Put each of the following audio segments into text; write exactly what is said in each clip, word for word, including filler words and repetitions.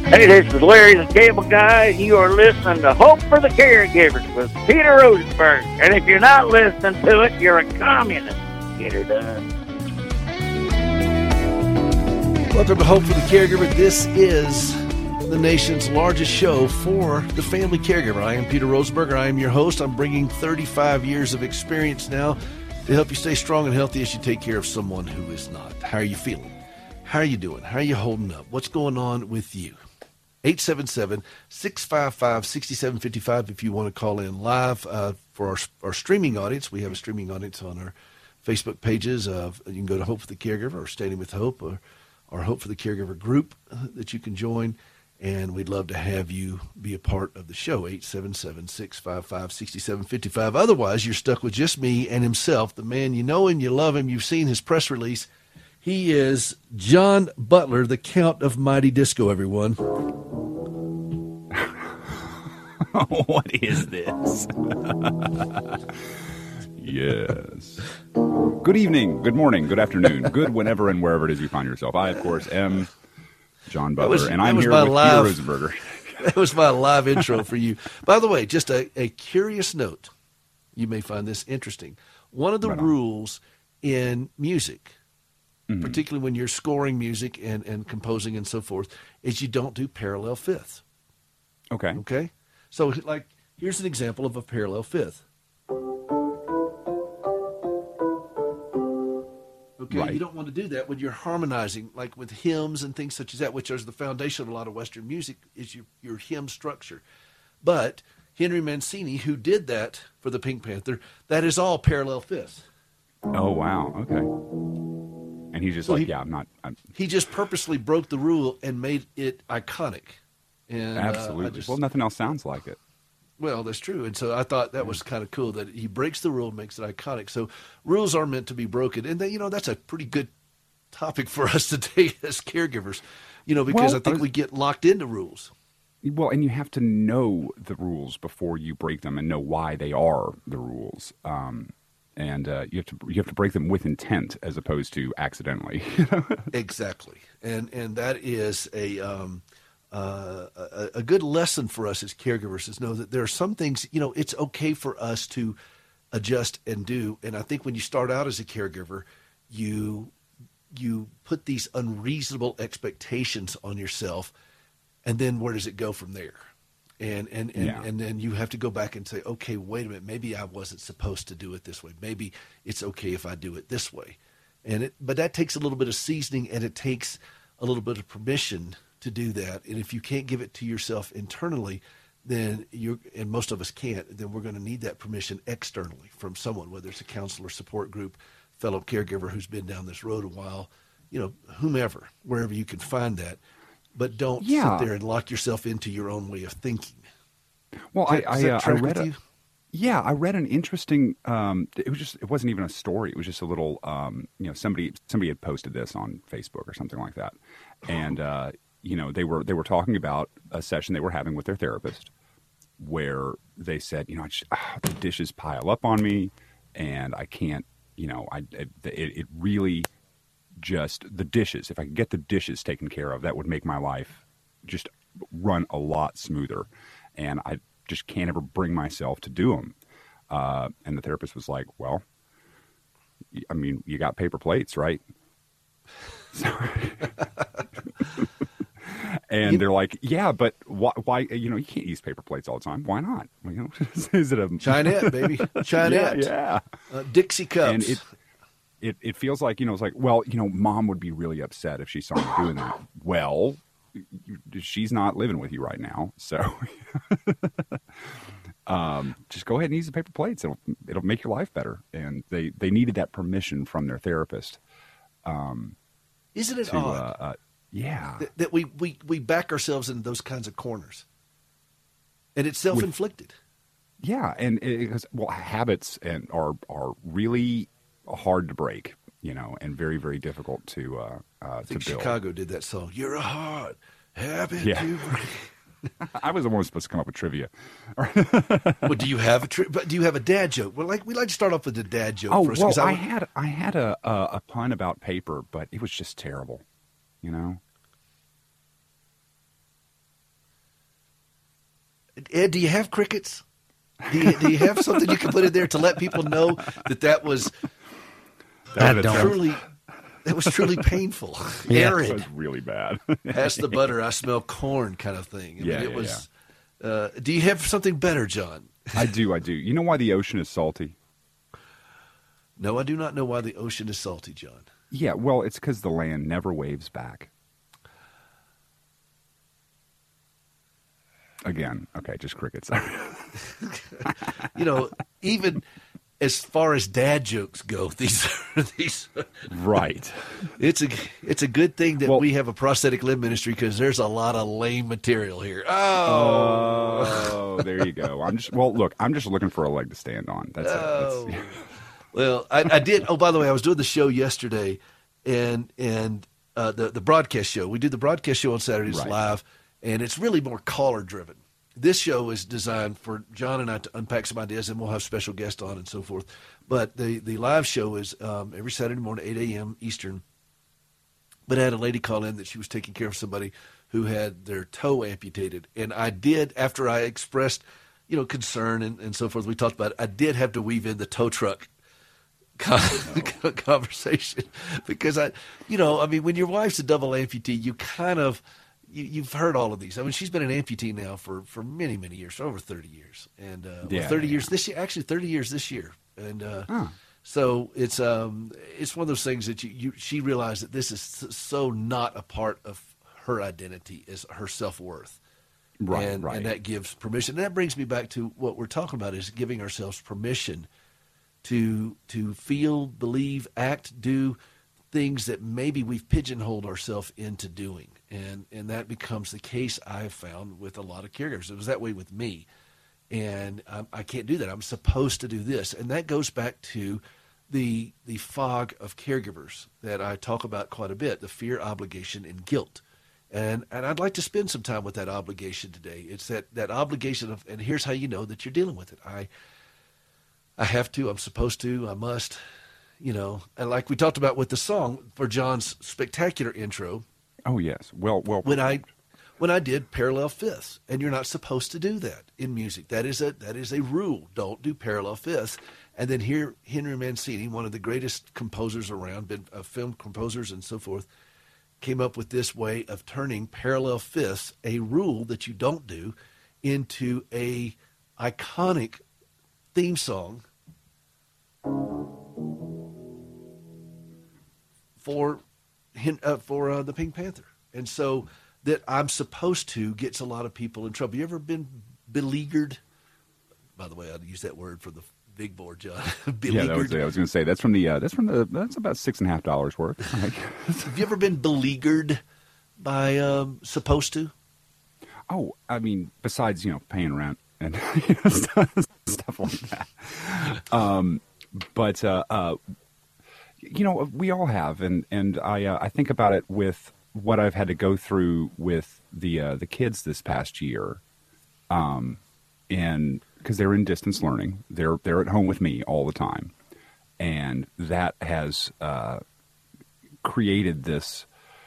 Hey, this is Larry the Cable Guy, and you are listening to Hope for the Caregivers with Peter Rosenberg. And if you're not listening to it, you're a communist. Get her done. Welcome to Hope for the Caregiver. This is the nation's largest show for the family caregiver. I am Peter Rosenberger. I am your host. I'm bringing thirty-five years of experience now to help you stay strong and healthy as you take care of someone who is not. How are you feeling? How are you doing? How are you holding up? What's going on with you? eight seven seven, six five five, six seven five five if you want to call in live. Uh, for our, our streaming audience, we have a streaming audience on our Facebook pages. Of, you can go to Hope for the Caregiver or Standing with Hope or our Hope for the Caregiver group uh, that you can join. And we'd love to have you be a part of the show, eight seven seven, six five five, six seven five five. Otherwise, you're stuck with just me and himself, the man you know him, you love him, you've seen his press release. He is John Butler, the Count of Mighty Disco, everyone. What is this? Yes. Good evening, good morning, good afternoon, good whenever and wherever it is you find yourself. I, of course, am John Butler, was, and I'm here with live, Peter Rosenberger. That was my live intro for you. By the way, just a, a curious note. You may find this interesting. One of the right rules in music, mm-hmm. particularly when you're scoring music and, and composing and so forth, is you don't do parallel fifths. Okay. Okay? So, like, here's an example of a parallel fifth. Okay, right. You don't want to do that when you're harmonizing, like with hymns and things such as that, which is the foundation of a lot of Western music, is your, your hymn structure. But Henry Mancini, who did that for the Pink Panther, that is all parallel fifths. Oh, wow. Okay. And he's just so like, he, yeah, I'm not. I'm... He just purposely broke the rule and made it iconic. And, Absolutely. Uh, just, well, nothing else sounds like it. Well, that's true. And so I thought that was kind of cool that he breaks the rule and makes it iconic. So rules are meant to be broken. And, they, you know, that's a pretty good topic for us today as caregivers, you know, because well, I think I was, we get locked into rules. Well, and you have to know the rules before you break them and know why they are the rules. Um, and uh, you have to you have to break them with intent as opposed to accidentally. Exactly. And, and that is a... Um, Uh, a, a good lesson for us as caregivers is know that there are some things, you know, it's okay for us to adjust and do. And I think when you start out as a caregiver, you you put these unreasonable expectations on yourself, and then where does it go from there? And and and, yeah. and then you have to go back and say, okay, wait a minute, maybe I wasn't supposed to do it this way. Maybe it's okay if I do it this way. And it, but that takes a little bit of seasoning, and it takes a little bit of permission to do that. And if you can't give it to yourself internally, then you're, and most of us can't, then we're going to need that permission externally from someone, whether it's a counselor, support group, fellow caregiver who's been down this road a while, you know, whomever, wherever you can find that. But don't yeah. sit there and lock yourself into your own way of thinking. Well, Does, I, does I, uh, I read a, you? yeah, I read an interesting, um, it was just, it wasn't even a story. It was just a little, um, you know, somebody, somebody had posted this on Facebook or something like that. And, uh, you know, they were they were talking about a session they were having with their therapist where they said, you know, I just, ah, the dishes pile up on me and I can't, you know, I it, it really just, the dishes, if I could get the dishes taken care of, that would make my life just run a lot smoother. And I just can't ever bring myself to do them. Uh, and the therapist was like, well, I mean, you got paper plates, right? So... And you, they're like, yeah, but why, why? You know, you can't use paper plates all the time. Why not? You know, is it a Chinette, baby? Chinette. Yeah, yeah. Uh, Dixie cups. And it, it, it feels like, you know, it's like, well, you know, mom would be really upset if she saw me doing that. Well, she's not living with you right now, so um, just go ahead and use the paper plates. It'll it'll make your life better. And they, they needed that permission from their therapist. Um, Isn't it to, odd? Uh, uh, Yeah, that, that we, we, we back ourselves into those kinds of corners, and it's self-inflicted. With, yeah, and because well, habits and are are really hard to break, you know, and very very difficult to uh, uh, I think to build. Chicago did that song. You're a hard habit yeah. to break. I was the one who was supposed to come up with trivia. Well, do you have a tri- do you have a dad joke? Well, like we like to start off with a dad joke. Oh, first, well, I, I had I had a, a a pun about paper, but it was just terrible. You know. Ed, do you have crickets? Do you, do you have something you can put in there to let people know that that was That, I don't. truly that was truly painful, Yeah. That arid? was really bad. Pass the butter, I smell corn, kind of thing. I Yeah, mean, it yeah, was. Uh, do you have something better, John? I do, I do. You know why the ocean is salty? No, I do not know why the ocean is salty, John. Yeah, well, it's because the land never waves back. Again, okay, just crickets. You know, even as far as dad jokes go, these are these. Right. It's a it's a good thing that Well- we have a prosthetic limb ministry because there's a lot of lame material here. Oh, Oh, there you go. I'm just well. Look, I'm just looking for a leg to stand on. That's Oh. it. That's, well, I, I did. Oh, by the way, I was doing the show yesterday, and and uh, the the broadcast show. We do the broadcast show on Saturdays Right. live, and it's really more caller driven. This show is designed for John and I to unpack some ideas, and we'll have special guests on and so forth. But the the live show is um, every Saturday morning, eight a.m. Eastern. But I had a lady call in that she was taking care of somebody who had their toe amputated. And I did, after I expressed, you know, concern and, and so forth, we talked about it, I did have to weave in the tow truck con- conversation because I, you know, I mean, when your wife's a double amputee, you kind of, you, you've heard all of these. I mean, she's been an amputee now for, for many, many years, for over thirty years. And uh, well, Yeah, thirty yeah. years this year, actually thirty years this year. And uh, Huh. so it's um it's one of those things that you, you she realized that this is so not a part of her identity is her self-worth. Right, and, right. and that gives permission. And that brings me back to what we're talking about is giving ourselves permission to to feel, believe, act, do things that maybe we've pigeonholed ourselves into doing. And and that becomes the case I've found with a lot of caregivers. It was that way with me. And I, I can't do that. I'm supposed to do this. And that goes back to the the fog of caregivers that I talk about quite a bit, the fear, obligation, and guilt. And and I'd like to spend some time with that obligation today. It's that, that obligation of, and here's how you know that you're dealing with it. I I have to, I'm supposed to, I must, you know. And like we talked about with the song for John's spectacular intro, Oh yes. Well, well. when I when I did parallel fifths, and you're not supposed to do that in music. That is a that is a rule. Don't do parallel fifths. And then here, Henry Mancini, one of the greatest composers around, been uh, film composers and so forth, came up with this way of turning parallel fifths, a rule that you don't do, into a iconic theme song for uh, for uh, the Pink Panther. And so that I'm supposed to gets a lot of people in trouble. You ever been beleaguered? By the way, I'd use that word for the big board, John. Yeah, that was, I was going to say that's from the uh, that's from the that's about six and a half dollars worth. Have you ever been beleaguered by um, supposed to? Oh, I mean, besides you know paying rent and you know, stuff, stuff like that. Um, but uh, uh, you know, we all have, and and I uh, I think about it with what I've had to go through with the uh, the kids this past year, um, and because they're in distance learning, they're they're at home with me all the time, and that has uh, created this.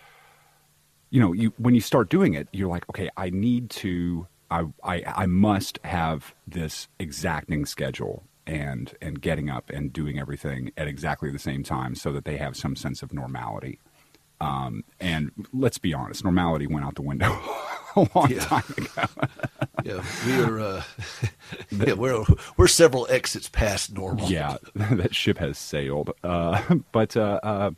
You know, you when you start doing it, you're like, okay, I need to, I I, I must have this exacting schedule and and getting up and doing everything at exactly the same time so that they have some sense of normality. Um, and let's be honest, normality went out the window a long Yeah. time ago. Yeah, we are. Uh, yeah, we're we're several exits past normal. Yeah, that ship has sailed. Uh, but uh, uh,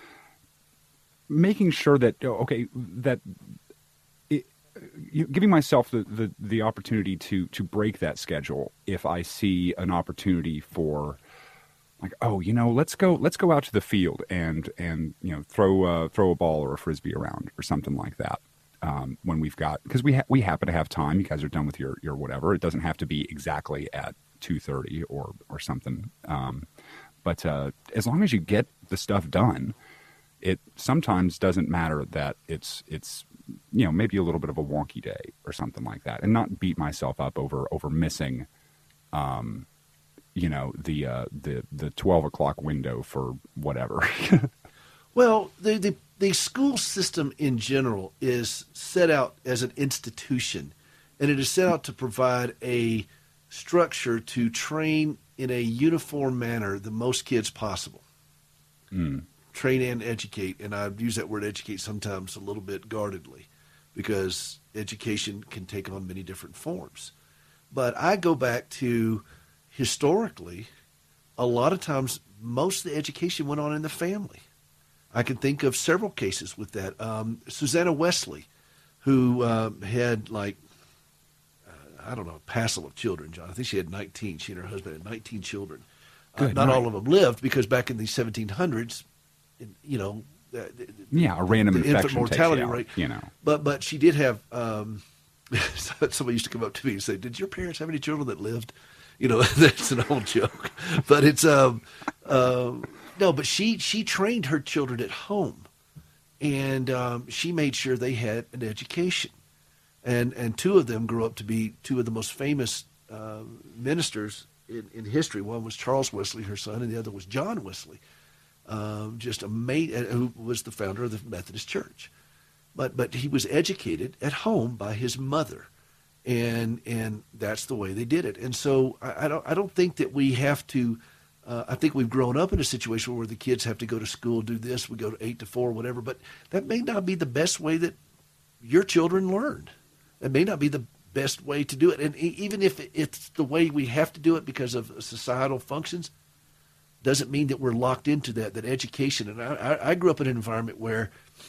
making sure that okay, that it, you, giving myself the, the, the opportunity to to break that schedule if I see an opportunity for. Like, oh, you know, let's go. Let's go out to the field and and you know throw uh, throw a ball or a frisbee around or something like that. Um, when we've got because we ha- we happen to have time. You guys are done with your your whatever. It doesn't have to be exactly at two thirty or or something. Um, but uh, as long as you get the stuff done, it sometimes doesn't matter that it's it's you know maybe a little bit of a wonky day or something like that, and not beat myself up over over missing. Um, you know, the uh, the the twelve o'clock window for whatever. Well, the, the the school system in general is set out as an institution and it is set out to provide a structure to train in a uniform manner the most kids possible. Mm. Train and educate, and I use that word educate sometimes a little bit guardedly because education can take on many different forms. But I go back to historically, a lot of times most of the education went on in the family. I can think of several cases with that. Um, Susanna Wesley, who um, had like, uh, I don't know, a passel of children, John. I think she had nineteen. She and her husband had nineteen children. Uh, not night. all of them lived because back in the seventeen hundreds, you know, uh, yeah, a random the infection infant mortality takes you out, rate. You know, but but she did have. Um, somebody used to come up to me and say, "Did your parents have any children that lived?" You know, that's an old joke, but it's um, uh, no. But she she trained her children at home, and um, she made sure they had an education, and and two of them grew up to be two of the most famous uh, ministers in, in history. One was Charles Wesley, her son, and the other was John Wesley. Um, just amazing, who was the founder of the Methodist Church, but but he was educated at home by his mother, and and that's the way they did it. And so I, I don't I don't think that we have to. Uh, I think we've grown up in a situation where the kids have to go to school, do this, we go to eight to four, whatever. But that may not be the best way that your children learn. That may not be the best way to do it. And even if it's the way we have to do it because of societal functions, doesn't mean that we're locked into that, that education. And I, I grew up in an environment where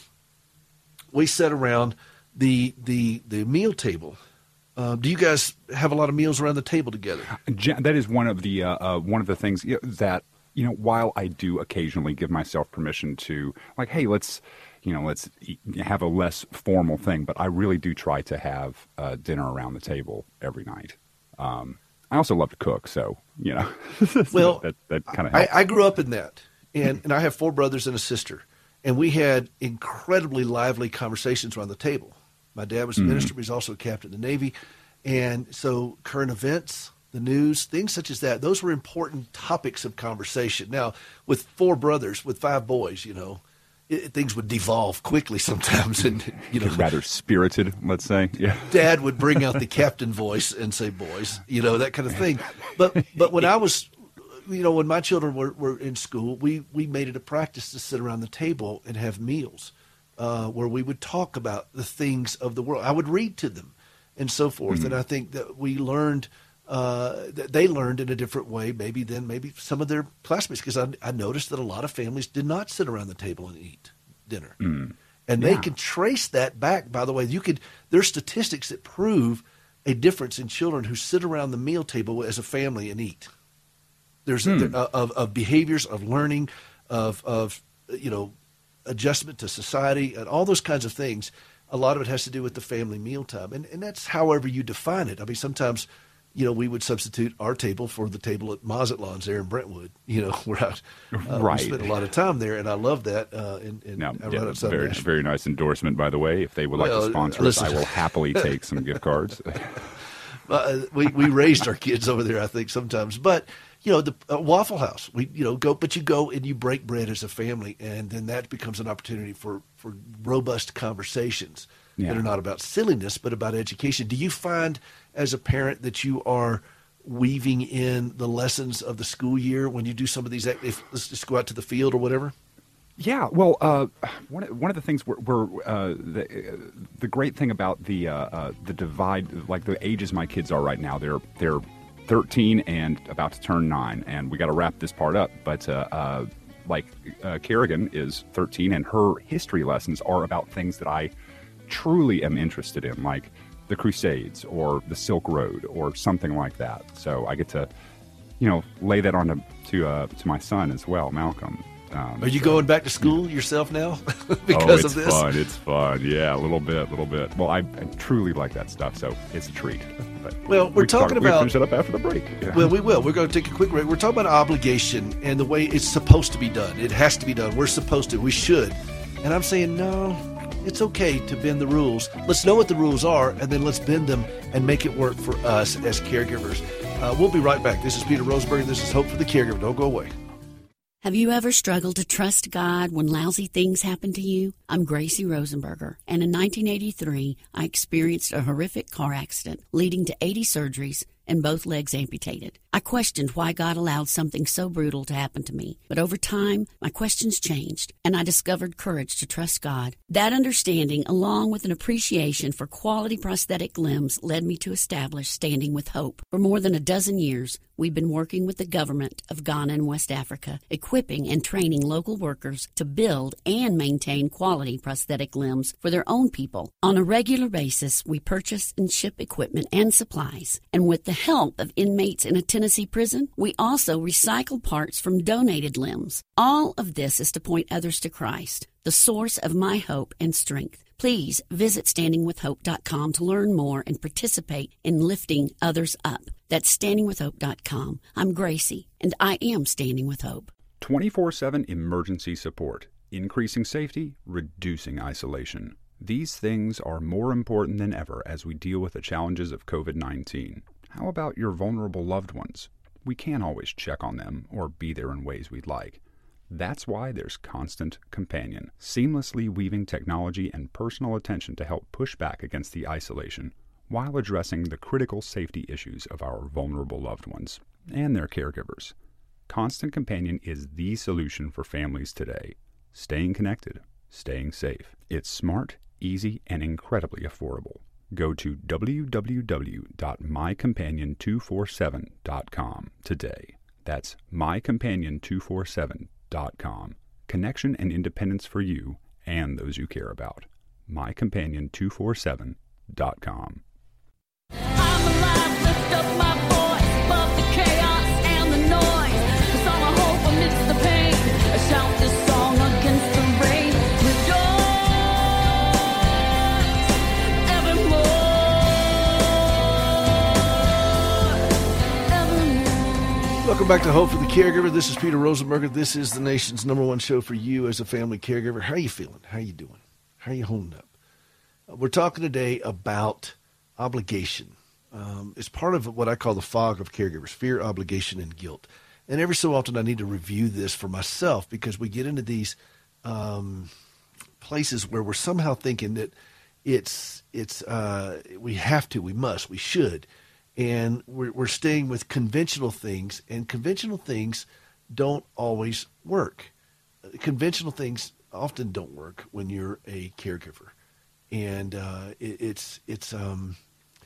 we sat around the the, the meal table. Uh, do you guys have a lot of meals around the table together? That is one of the uh, uh, one of the things that, you know, while I do occasionally give myself permission to, like, hey, let's, you know, let's eat, have a less formal thing, but I really do try to have uh, dinner around the table every night. Um, I also love to cook, so, you know, well, that, that kind of I, helps. I grew up in that, and, and I have four brothers and a sister, and we had incredibly lively conversations around the table. My dad was a Mm-hmm. minister, but he's also a captain in the Navy, and so current events, the news, things such as that, those were important topics of conversation. Now, with four brothers, with five boys, you know, it, things would devolve quickly sometimes, and you know, rather spirited, let's say. Yeah. Dad would bring out the captain voice and say, "Boys," you know, that kind of thing. But but when I was, you know, when my children were, were in school, we we made it a practice to sit around the table and have meals uh, where we would talk about the things of the world. I would read to them and so forth, Mm-hmm. and I think that we learned. Uh, that they learned in a different way, maybe than maybe some of their classmates, because I, I noticed that a lot of families did not sit around the table and eat dinner, Mm. and they Yeah. can trace that back. By the way, you could. There's statistics that prove a difference in children who sit around the meal table as a family and eat. There's Hmm. there, of of behaviors, of learning, of of you know adjustment to society, and all those kinds of things. A lot of it has to do with the family mealtime, and and that's however you define it. I mean, sometimes. You know, we would substitute our table for the table at Mazatlan's there in Brentwood. You know, where I uh, Right. we spent a lot of time there, and I love that. Uh, and, and No, I yeah, run outside very, Nashville. very nice endorsement, by the way. If they would like Well, to sponsor listen. us, I will happily take some gift cards. Uh, we we raised our kids over there, I think sometimes, but you know the uh, Waffle House. We you know go, but you go and you break bread as a family, and then that becomes an opportunity for for robust conversations Yeah. that are not about silliness but about education. Do you find as a parent that you are weaving in the lessons of the school year when you do some of these? If let's just go out to the field or whatever. Yeah, well, uh, one of, one of the things we're, we're uh, the uh, the great thing about the uh, uh, the divide, like the ages my kids are right now, they're they're thirteen and about to turn nine, and we got to wrap this part up. But uh, uh, like uh, Kerrigan is thirteen, and her history lessons are about things that I truly am interested in, like the Crusades or the Silk Road or something like that. So I get to, you know, lay that on to to, uh, to my son as well, Malcolm. Um, Are you so- going back to school yourself now because oh, it's of this? fun. It's fun. Yeah, a little bit, a little bit. Well, I, I truly like that stuff, so it's a treat. But Well, we're we can talking talk, we about- can finish it up after the break. Yeah. Well, we will. We're going to take a quick break. We're talking about obligation and the way it's supposed to be done. It has to be done. We're supposed to. We should. And I'm saying, no, it's okay to bend the rules. Let's know what the rules are, and then let's bend them and make it work for us as caregivers. Uh, we'll be right back. This is Peter Rosenberg. This is Hope for the Caregiver. Don't go away. Have you ever struggled to trust God when lousy things happen to you? I'm Gracie Rosenberger, and in nineteen eighty-three, I experienced a horrific car accident leading to eighty surgeries and both legs amputated. I questioned why God allowed something so brutal to happen to me, but over time, my questions changed, and I discovered courage to trust God. That understanding, along with an appreciation for quality prosthetic limbs, led me to establish Standing with Hope. For more than a dozen years, we've been working with the government of Ghana and West Africa, equipping and training local workers to build and maintain quality prosthetic limbs for their own people. On a regular basis, we purchase and ship equipment and supplies, and with the help of inmates in a Tennessee prison, we also recycle parts from donated limbs. All of this is to point others to Christ, the source of my hope and strength. Please visit standing with hope dot com to learn more and participate in lifting others up. That's standing with hope dot com. I'm Gracie, and I am Standing with Hope. twenty-four seven emergency support, increasing safety, reducing isolation. These things are more important than ever as we deal with the challenges of covid nineteen. How about your vulnerable loved ones? We can't always check on them or be there in ways we'd like. That's why there's Constant Companion, seamlessly weaving technology and personal attention to help push back against the isolation while addressing the critical safety issues of our vulnerable loved ones and their caregivers. Constant Companion is the solution for families today. Staying connected, staying safe. It's smart, easy, and incredibly affordable. Go to w w w dot my companion two four seven dot com today. That's my companion two four seven dot com. Connection and independence for you and those you care about. my companion two four seven dot com. I'm alive, lift up my voice above the chaos and the noise. 'Cause I'm a hope amidst the pain. I shout this song against the rain. Rejoice evermore, evermore. Welcome back to Hope for the Caregiver. This is Peter Rosenberger. This is the nation's number one show for you as a family caregiver. How are you feeling? How are you doing? How are you holding up? Uh, we're talking today about obligation. Um, it's part of what I call the fog of caregivers: fear, obligation, and guilt. And every so often I need to review this for myself, because we get into these um, places where we're somehow thinking that it's it's uh, we have to, we must, we should. And we're, we're staying with conventional things, and conventional things don't always work. Conventional things often don't work when you're a caregiver. And uh, it, it's it's um,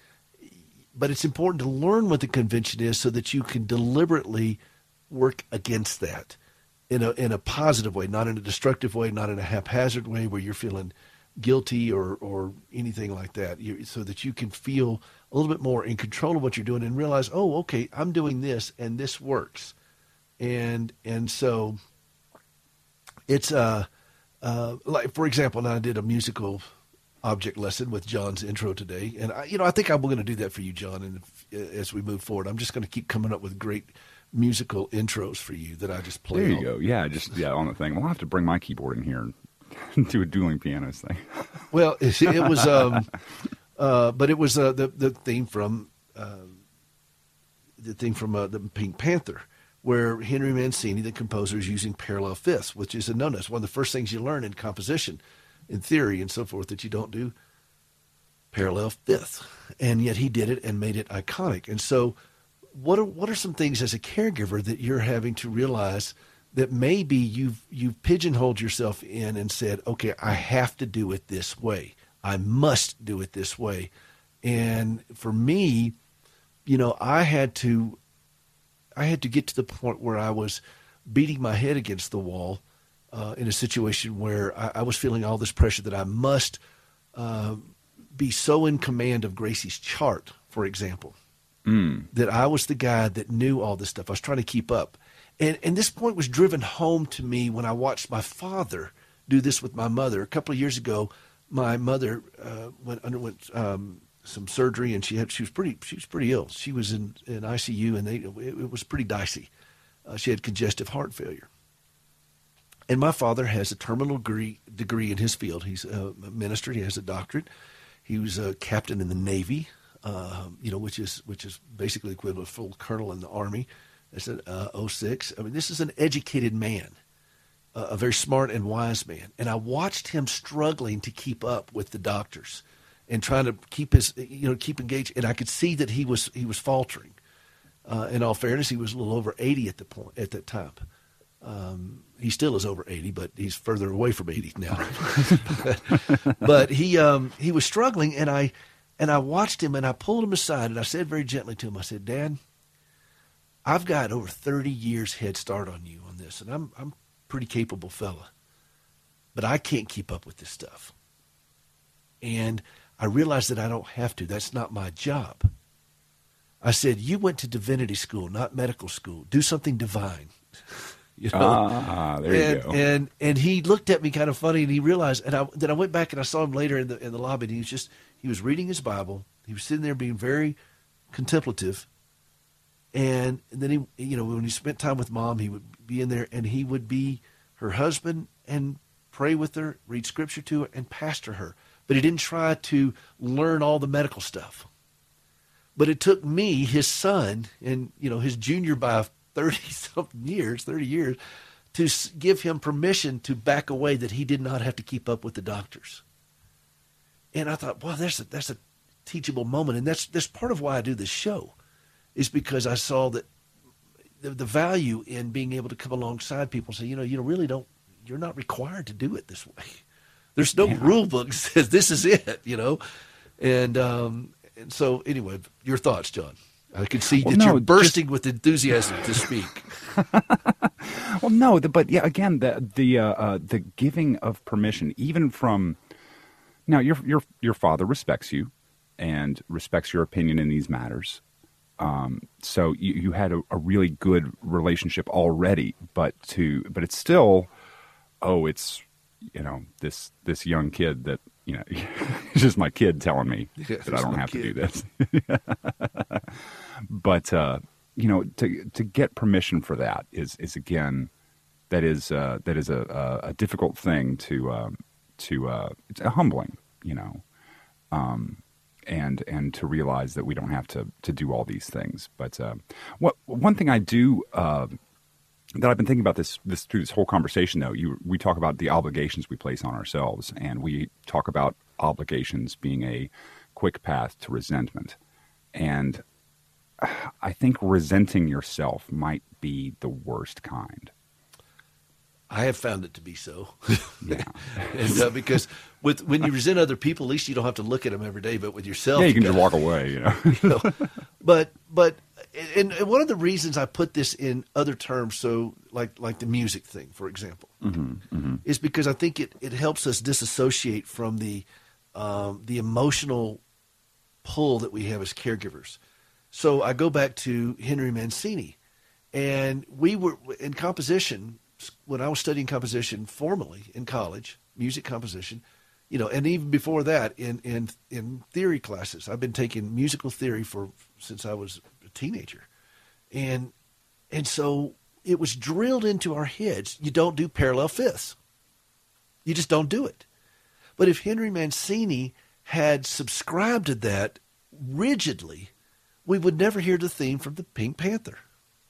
but it's important to learn what the convention is so that you can deliberately work against that in a in a positive way, not in a destructive way, not in a haphazard way where you're feeling guilty or or anything like that. You, so that you can feel a little bit more in control of what you're doing and realize, oh, okay, I'm doing this and this works, and and so it's uh, uh like, for example, now I did a musical object lesson with John's intro today, and I, you know, I think I'm going to do that for you, John. And if, as we move forward, I'm just going to keep coming up with great musical intros for you that I just play. There you on. go. Yeah, just yeah on the thing. Well, I'll have to bring my keyboard in here and do a dueling pianos thing. Well, it, it was, um, uh, but it was uh, the the theme from uh, the theme from uh, the Pink Panther, where Henry Mancini, the composer, is using parallel fifths, which is a no-no. It's one of the first things you learn in composition, in theory and so forth, that you don't do parallel fifths. And yet he did it and made it iconic. And so what are, what are some things as a caregiver that you're having to realize that maybe you've, you've pigeonholed yourself in and said, okay, I have to do it this way. I must do it this way. And for me, you know, I had to, I had to get to the point where I was beating my head against the wall Uh, in a situation where I, I was feeling all this pressure that I must uh, be so in command of Gracie's chart, for example, mm. that I was the guy that knew all this stuff. I was trying to keep up. And, and this point was driven home to me when I watched my father do this with my mother. A couple of years ago, my mother uh, went underwent um, some surgery, and she had she was pretty she was pretty ill. She was in, in I C U, and they, it, it was pretty dicey. Uh, she had congestive heart failure. And my father has a terminal degree, degree in his field. He's a minister. He has a doctorate. He was a captain in the Navy, uh, you know, which is which is basically equivalent to full colonel in the Army. I said, uh, oh six. I mean, this is an educated man, uh, a very smart and wise man. And I watched him struggling to keep up with the doctors and trying to keep his, you know, keep engaged. And I could see that he was he was faltering. Uh, in all fairness, he was a little over eighty at the point at that time. Um, he still is over eighty, but he's further away from eighty now. but, but he um, he was struggling, and I and I watched him, and I pulled him aside, and I said very gently to him, I said, Dad, I've got over thirty years head start on you on this, and I'm I'm a pretty capable fella, but I can't keep up with this stuff. And I realized that I don't have to. That's not my job. I said, you went to divinity school, not medical school. Do something divine. You know? Ah, there and, you go. And and he looked at me kind of funny, and he realized. And I, then I went back and I saw him later in the in the lobby. And he was just he was reading his Bible. He was sitting there being very contemplative. And, and then he, you know, when he spent time with Mom, he would be in there, and he would be her husband and pray with her, read scripture to her, and pastor her. But he didn't try to learn all the medical stuff. But it took me, his son, and you know, his junior by thirty-something years, thirty years, to give him permission to back away, that he did not have to keep up with the doctors. And I thought, wow, that's a, that's a teachable moment. And that's, that's part of why I do this show, is because I saw that the, the value in being able to come alongside people and say, you know, you really don't, you're not required to do it this way. There's no Yeah. rule book that says this is it, you know. And, um, and so anyway, your thoughts, John. I can see Well, that no, you're bursting just- with enthusiasm to speak. Well, no, the, but yeah, again, the the uh, uh, the giving of permission, even from now, your your your father respects you and respects your opinion in these matters. Um, so you, you had a, a really good relationship already, but to but it's still, oh, it's you know this this young kid that you know, it's just my kid telling me Yeah, that I it's don't my have kid. to do this. But uh, you know, to to get permission for that is is again that is uh, that is a, a, a difficult thing to um, to uh, it's a humbling, you know, um, and and to realize that we don't have to to do all these things. But uh, what one thing I do. Uh, that I've been thinking about this this through this whole conversation, though. You we talk about the obligations we place on ourselves, and we talk about obligations being a quick path to resentment. And I think resenting yourself might be the worst kind. I have found it to be so. Yeah. and uh, because with when you resent other people, at least you don't have to look at them every day. But with yourself, Yeah, you can gotta- just walk away, you know. you know. But but and, and one of the reasons I put this in other terms, so like like the music thing, for example, mm-hmm, mm-hmm. is because I think it, it helps us disassociate from the um, the emotional pull that we have as caregivers. So I go back to Henry Mancini, and we were in composition when I was studying composition formally in college, music composition. You know, and even before that, in, in in theory classes, I've been taking musical theory for since I was a teenager, and and so it was drilled into our heads. You don't do parallel fifths. You just don't do it. But if Henry Mancini had subscribed to that rigidly, we would never hear the theme from the Pink Panther.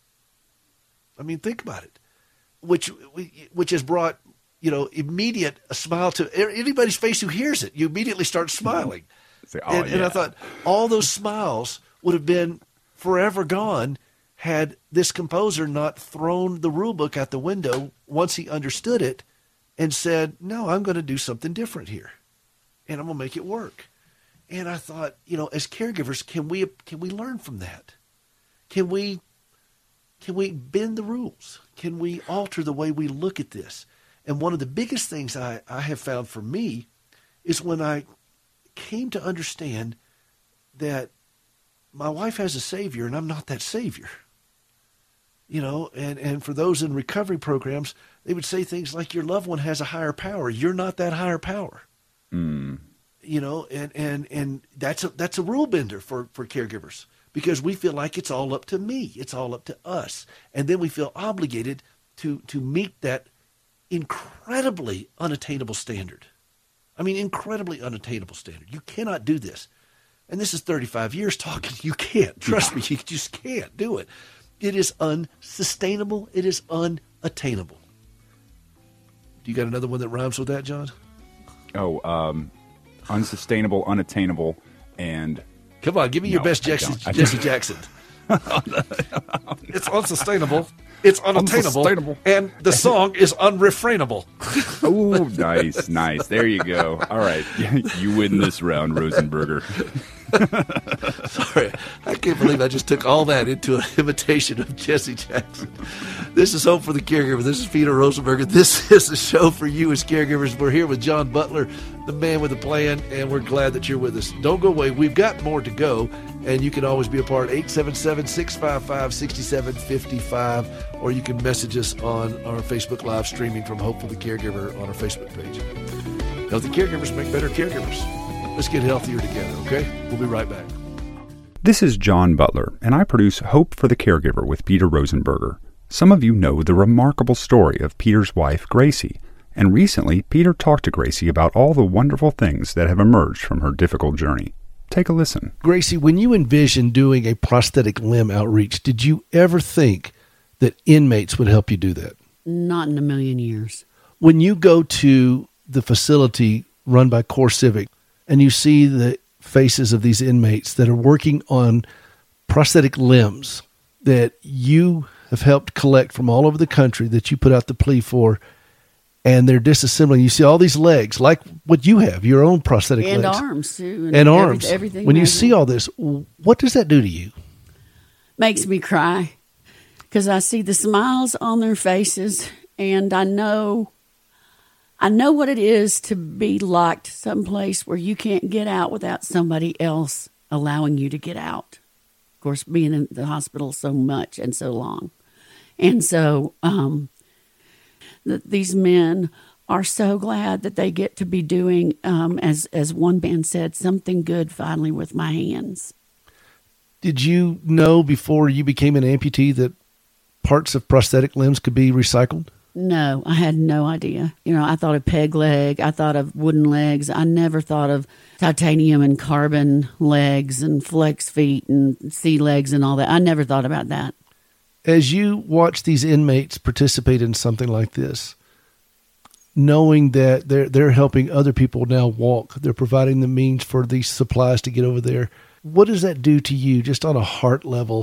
I mean, think about it, which which has brought, you know, immediate a smile to anybody's face who hears it. You immediately start smiling. Say, oh, and, and I yeah. thought all those smiles would have been forever gone had this composer not thrown the rule book out the window once he understood it and said, no, I'm going to do something different here, and I'm going to make it work. And I thought, you know, as caregivers, can we can we learn from that? Can we can we bend the rules? Can we alter the way we look at this? And one of the biggest things I, I have found for me is when I came to understand that my wife has a Savior and I'm not that Savior. You know, and, and for those in recovery programs, they would say things like, your loved one has a higher power. You're not that higher power. Mm. You know, and, and, and that's a, that's a rule bender for, for caregivers, because we feel like it's all up to me. It's all up to us. And then we feel obligated to, to meet that incredibly unattainable standard. I mean, incredibly unattainable standard. You cannot do this. And this is thirty-five years talking. You can't. Trust me, you just can't do it. It is unsustainable. It is unattainable. Do you got another one that rhymes with that, John? Oh, um, unsustainable, unattainable, and... Come on, give me No, your best I Jackson, don't. I Jesse don't. Jackson. It's unsustainable. It's unattainable. Unsustainable. And the song is unrefrainable. Oh, nice, nice. There you go. All right. You win this round, Rosenberger. Sorry, I can't believe I just took all that into an imitation of Jesse Jackson. This is Hope for the Caregiver. This is Peter Rosenberger. This is a show for you as caregivers. We're here with John Butler, the man with a plan, and we're glad that you're with us. Don't go away. We've got more to go, and you can always be a part. eight seven seven, six five five, six seven five five, or you can message us on our Facebook Live streaming from Hope for the Caregiver on our Facebook page. Healthy caregivers make better caregivers. Let's get healthier together, okay? We'll be right back. This is John Butler, and I produce Hope for the Caregiver with Peter Rosenberger. Some of you know the remarkable story of Peter's wife, Gracie, and recently Peter talked to Gracie about all the wonderful things that have emerged from her difficult journey. Take a listen. Gracie, when you envisioned doing a prosthetic limb outreach, did you ever think that inmates would help you do that? Not in a million years. When you go to the facility run by Core Civic and you see the faces of these inmates that are working on prosthetic limbs that you have helped collect from all over the country that you put out the plea for, and they're disassembling, you see all these legs, like what you have, your own prosthetic And legs. arms, too. And, every- arms. Everything. When you has see it. all this, what does that do to you? Makes me cry because I see the smiles on their faces, and I know I know what it is to be locked someplace where you can't get out without somebody else allowing you to get out. Of course, being in the hospital so much and so long. And so um, th- these men are so glad that they get to be doing, um, as, as one man said, something good finally with my hands. Did you know before you became an amputee that parts of prosthetic limbs could be recycled? No, I had no idea. You know, I thought of peg leg. I thought of wooden legs. I never thought of titanium and carbon legs and flex feet and sea legs and all that. I never thought about that. As you watch these inmates participate in something like this, knowing that they're they're helping other people now walk, they're providing the means for these supplies to get over there, what does that do to you just on a heart level?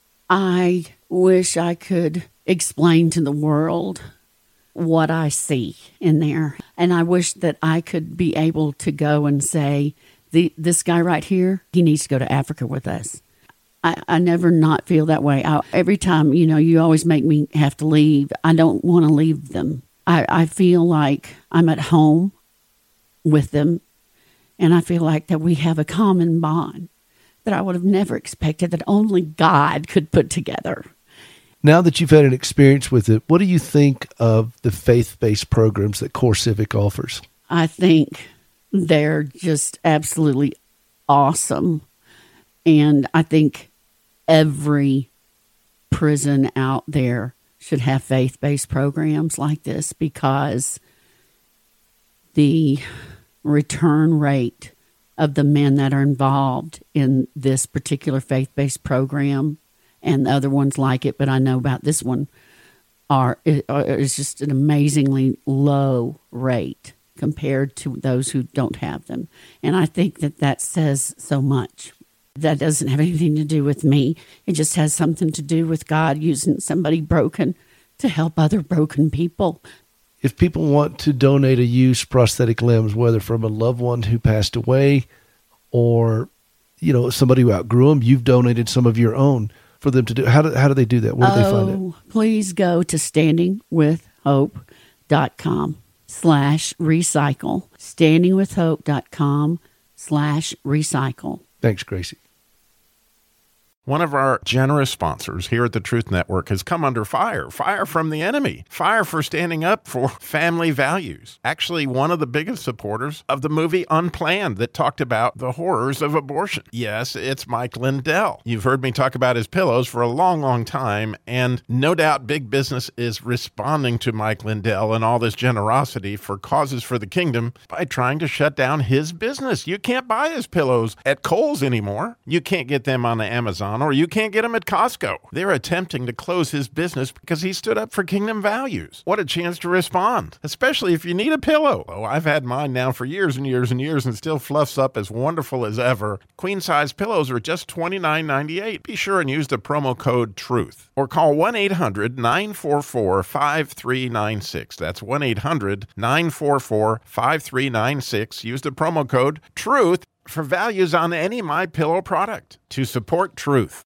I wish I could explain to the world what I see in there. And I wish that I could be able to go and say, the, this guy right here, he needs to go to Africa with us. I, I never not feel that way. I, every time, you know, you always make me have to leave. I don't want to leave them. I, I feel like I'm at home with them, and I feel like that we have a common bond that I would have never expected that only God could put together. Now that you've had an experience with it, what do you think of the faith-based programs that Core Civic offers? I think they're just absolutely awesome. And I think every prison out there should have faith-based programs like this, because the return rate of the men that are involved in this particular faith-based program and the other ones like it, but I know about this one, are is just an amazingly low rate compared to those who don't have them. And I think that that says so much. That doesn't have anything to do with me. It just has something to do with God using somebody broken to help other broken people. If people want to donate a used prosthetic limbs, whether from a loved one who passed away or, you know, somebody who outgrew them, you've donated some of your own for them to do. How do, how do they do that? Where do oh, they find it? Please go to standingwithhope.com slash recycle. standingwithhope.com slash recycle. Thanks, Gracie. One of our generous sponsors here at the Truth Network has come under fire. Fire from the enemy. Fire for standing up for family values. Actually, one of the biggest supporters of the movie Unplanned that talked about the horrors of abortion. Yes, it's Mike Lindell. You've heard me talk about his pillows for a long, long time, and no doubt big business is responding to Mike Lindell and all this generosity for causes for the kingdom by trying to shut down his business. You can't buy his pillows at Kohl's anymore. You can't get them on the Amazon Amazon, or you can't get them at Costco. They're attempting to close his business because he stood up for kingdom values. What a chance to respond, especially if you need a pillow. Oh, I've had mine now for years and years and years and still fluffs up as wonderful as ever. Queen-size pillows are just twenty-nine ninety-eight. Be sure and use the promo code TRUTH or call one eight hundred nine four four five three nine six. That's one eight hundred nine four four five three nine six. Use the promo code TRUTH for values on any MyPillow product to support truth.